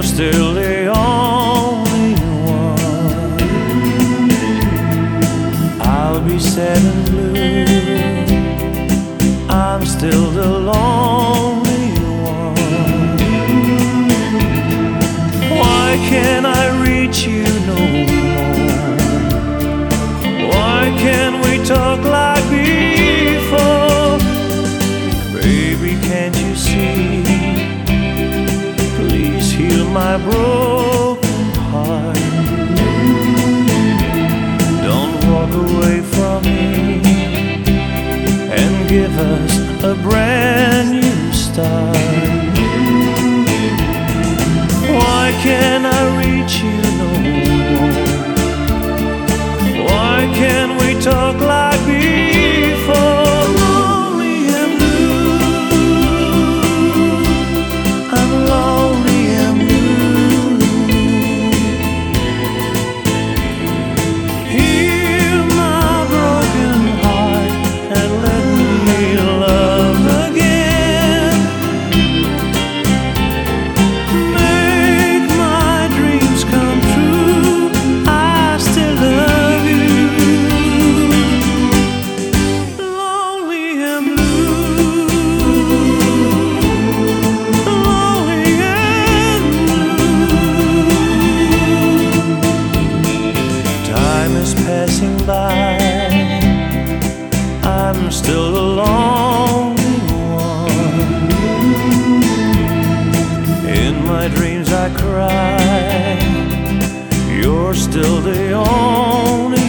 you're still the only one. I'll be sad and blue, I'm still the lonely one. Why can't I reach you no more? Why can't we talk like before? Baby, can't you see? Please heal my broken heart. Don't walk away from me and give us a brand new start. Why can't I reach you no more? Why can't we talk like before? Lonely and blue, I'm lonely and blue. Heal my broken heart and let me love again. Make my dreams come true, I still love you. Lonely and blue, lonely and blue. Time is passing by, I'm still the lonely one. In my dreams I cry, you're still the only